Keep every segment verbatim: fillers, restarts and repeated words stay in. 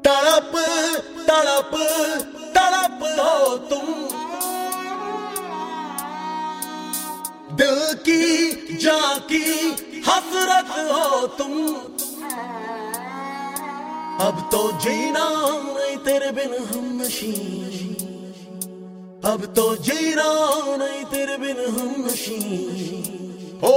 तड़प तड़प तड़प हो तुम, दिल की जान की हसरत हो तुम। अब तो जीना नहीं तेरे बिन हमनशी, अब तो जीना नहीं तेरे बिन हमनशी। ओ,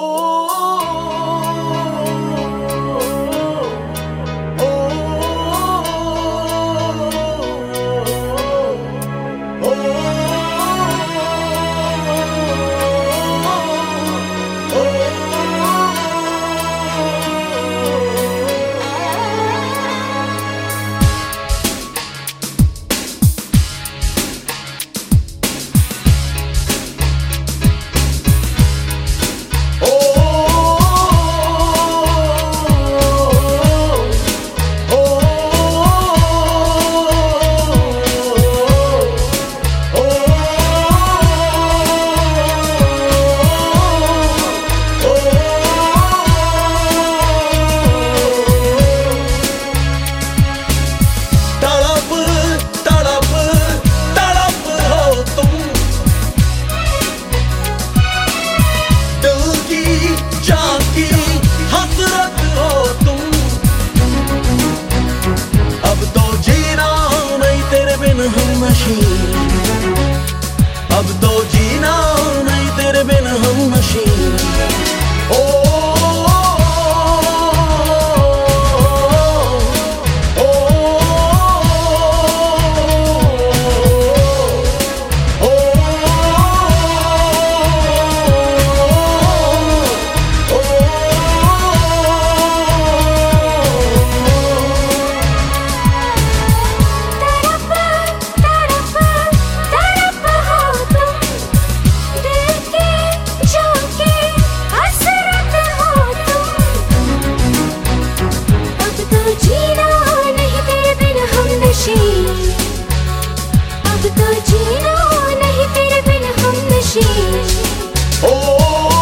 अब तो जीना नहीं तेरे बिन हमनशी। ओ, ओ, ओ, अब तो जीना नहीं तेरे बिन हमनशी। ओ,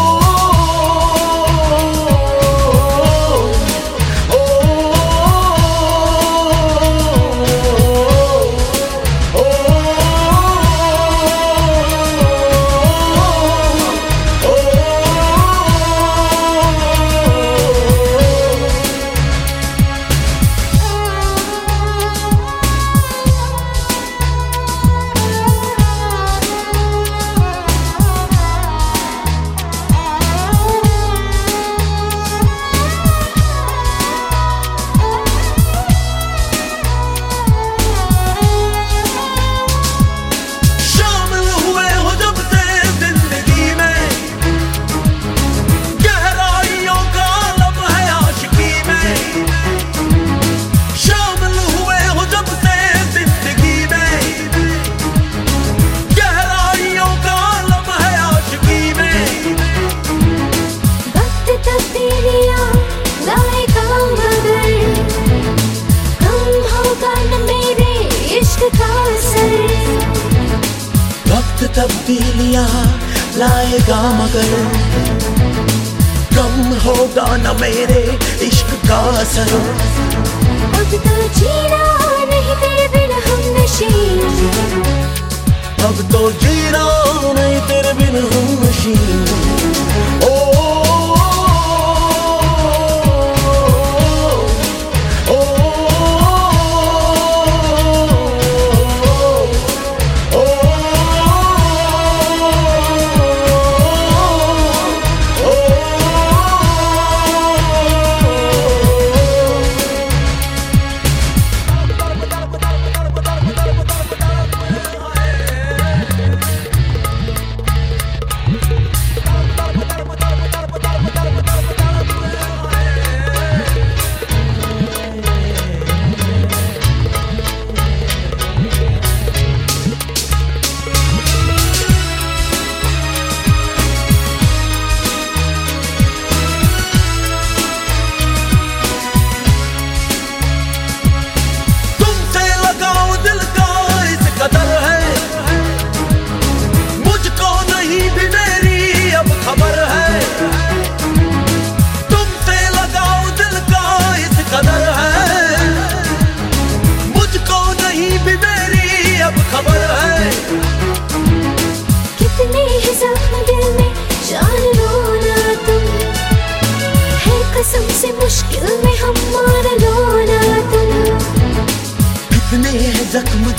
वक्त तब्दीलियां लाएगा मगर कम होगा न मेरे इश्क का असर। अब तो जीना नहीं तेरे बिन हमनशी, अब तो जीना नहीं तेरे बिन हमनशी। ओ,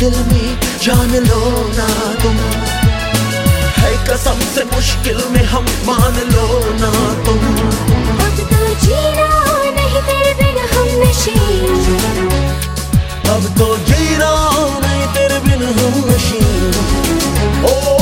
दिल में जान लो ना तुम, है कसम से मुश्किल में हम मान लो ना तुम। अब तो जीना नहीं तेरे बिन हम नशीं, अब तो जीना नहीं तेरे बिन हम नशीं। ओ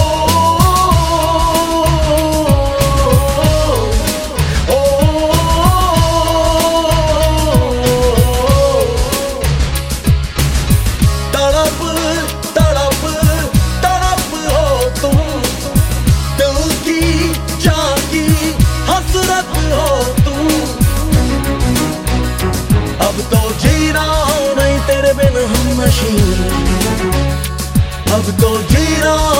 अब तो जीना नहीं तेरे बिन हम नशीं, अब तो जीना